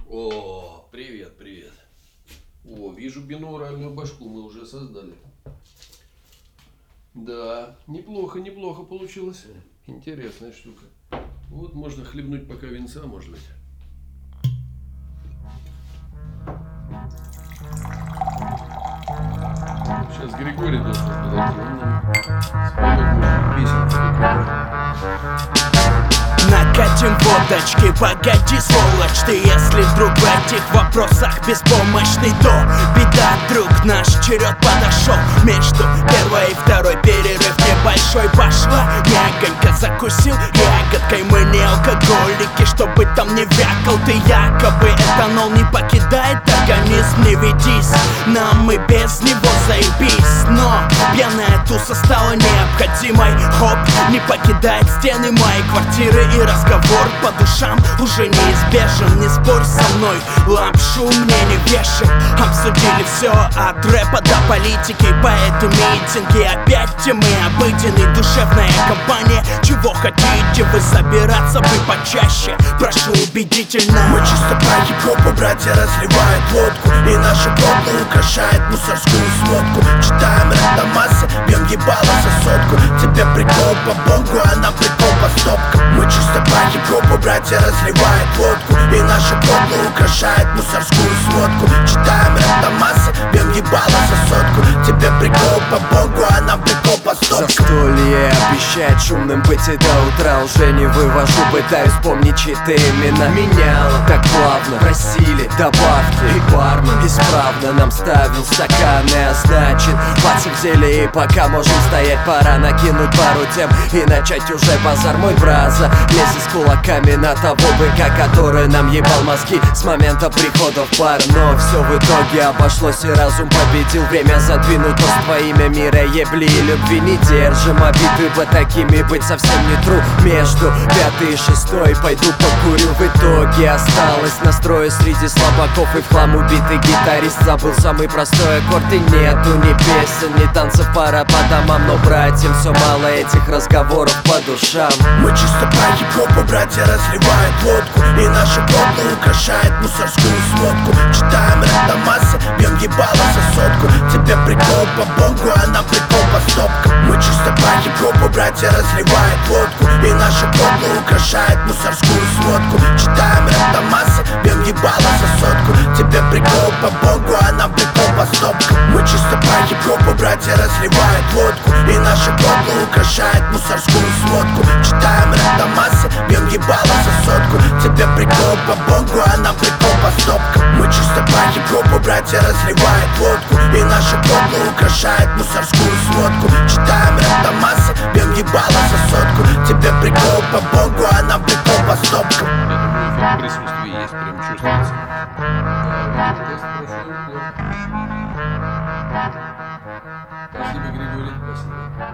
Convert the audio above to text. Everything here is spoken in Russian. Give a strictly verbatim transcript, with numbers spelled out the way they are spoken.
О, привет, привет. О, вижу, бинауральную башку мы уже создали. Да, неплохо, неплохо получилось. Интересная штука. Вот можно хлебнуть пока винца, может быть. Сейчас Григорий должен подойти. Он нам споет, может, песенку. Накатим водочки, погоди, сволочь ты. Если вдруг в этих вопросах беспомощный, то беда, друг, наш черед подошел. Между первой и второй перерыв небольшой пошла мягонько, закусил ягодкой. Мы не алкоголики, чтобы там не вякал ты якобы. Этанол не покидает организм, не ведись, нам и без него заебись. Но пьяная туса стала необходимой. Хоп, не покидает стены моей квартиры, и разговор по душам уже неизбежен. Не спорь со мной, лапшу мне не вешай. Обсудили все от рэпа до политики, поэты, митинги, опять темы обыденные. Душевная компания, чего хотите вы? Собираться бы почаще, прошу убедительно. Мы чисто по хип-хопу, братья разливают водку, и наша копло украшает мусорскую сводку. Читаем рэп до массы, бьем ебало за сотку. Тебе прикол по бонгу, а нам прикол по стопкам. Мы чисто по хип-хопу, братья разливают водку, и наша копло украшает мусорскую сводку. Читаем рэп до массы, бьем ебало за сотку. Тебе прикол по бонгу, а нам прикол по стопкам. Застолье обещает шумным быть и до утра. Уже не вывожу, пытаюсь помнить чьи-то имена. Меняла так плавно, просили добавки, и бармен исправно нам ставил стаканы. А значит, пацы взяли, и пока можем стоять, пора накинуть пару тем и начать уже базар. Мой браза лезет с кулаками на того быка, который нам ебал мозги с момента прихода в бар. Но все в итоге обошлось, и разум победил. Время задвинуть тост во имя мира, ебли и любви. Не держим обиды, ибо такими быть совсем не тру. Между пятой и шестой пойду покурю. В итоге осталось настрое среди слабаков, и в хлам убитый гитарист забыл самый простой аккорд. И нету ни песен, ни танцев, пара по домам. Но братьям все мало этих разговоров по душам. Мы чисто по хип-хопу, братья разливают водку, и наша копло украшает мусорскую сводку. Читаем рэп до массы, бьем ебало за сотку. Тебе прикол по бонгу, а нам прикол по стопкам. Мы чисто по хип-хопу, братья разливают водку, и наша копло украшает мусорскую сводку. Читаем рэп до массы, бьем ебало за сотку. Тебе прикол по бонгу, а нам прикол по стопкам. Мы чисто по хип-хопу, братья разливают водку, и наша копло украшает мусорскую сводку. Читаем рэп до массы, бьем ебало за сотку. Тебе прикол по бонгу, а нам прикол по стопкам. Мы чисто по хип-хопу, братья разливают водку, и наша копло украшает мусорскую сводку. Читаем рэп до массы, бьем ебало за сотку. Тебе прикол по бонгу, а нам прикол по стопкам. Я думаю, эффект присутствия есть, прям чувствуется. Да, тест прошел неплохо. Спасибо, Григорий, спасибо.